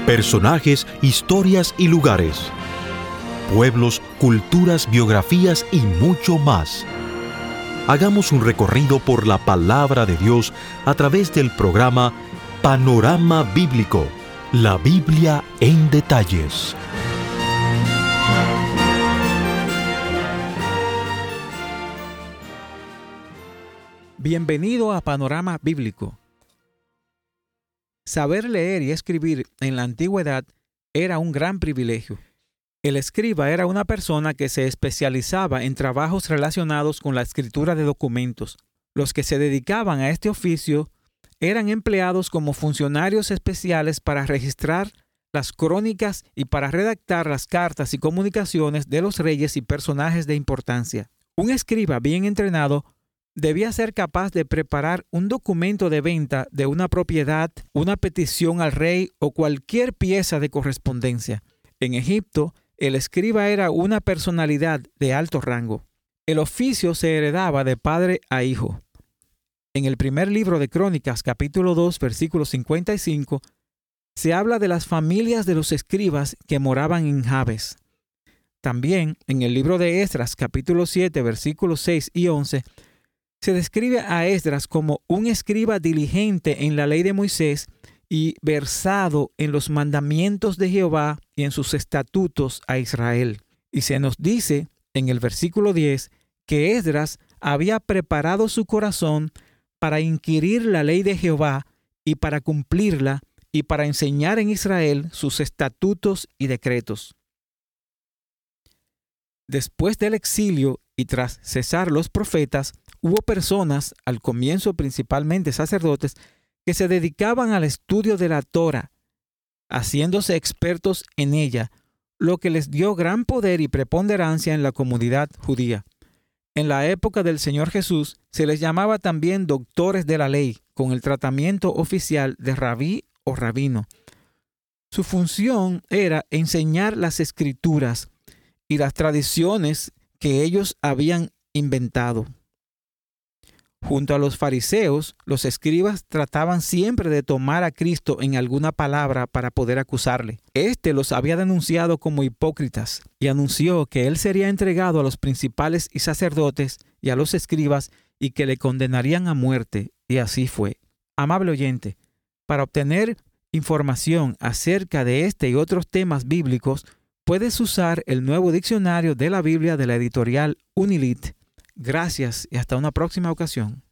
Personajes, historias y lugares. Pueblos, culturas, biografías y mucho más. Hagamos un recorrido por la palabra de Dios a través del programa Panorama Bíblico, la Biblia en detalles. Bienvenido a Panorama Bíblico. Saber leer y escribir en la antigüedad era un gran privilegio. El escriba era una persona que se especializaba en trabajos relacionados con la escritura de documentos. Los que se dedicaban a este oficio eran empleados como funcionarios especiales para registrar las crónicas y para redactar las cartas y comunicaciones de los reyes y personajes de importancia. Un escriba bien entrenado debía ser capaz de preparar un documento de venta de una propiedad, una petición al rey o cualquier pieza de correspondencia. En Egipto, el escriba era una personalidad de alto rango. El oficio se heredaba de padre a hijo. En el primer libro de Crónicas, capítulo 2, versículo 55, se habla de las familias de los escribas que moraban en Jabes. También en el libro de Esdras, capítulo 7, versículos 6 y 11, se describe a Esdras como un escriba diligente en la ley de Moisés y versado en los mandamientos de Jehová y en sus estatutos a Israel. Y se nos dice en el versículo 10 que Esdras había preparado su corazón para inquirir la ley de Jehová y para cumplirla y para enseñar en Israel sus estatutos y decretos. Después del exilio y tras cesar los profetas, hubo personas, al comienzo principalmente sacerdotes, que se dedicaban al estudio de la Torá, haciéndose expertos en ella, lo que les dio gran poder y preponderancia en la comunidad judía. En la época del Señor Jesús se les llamaba también doctores de la ley, con el tratamiento oficial de rabí o rabino. Su función era enseñar las escrituras y las tradiciones que ellos habían inventado. Junto a los fariseos, los escribas trataban siempre de tomar a Cristo en alguna palabra para poder acusarle. Este los había denunciado como hipócritas y anunció que él sería entregado a los principales y sacerdotes y a los escribas y que le condenarían a muerte, y así fue. Amable oyente, para obtener información acerca de este y otros temas bíblicos, puedes usar el nuevo diccionario de la Biblia de la editorial Unilit. Gracias y hasta una próxima ocasión.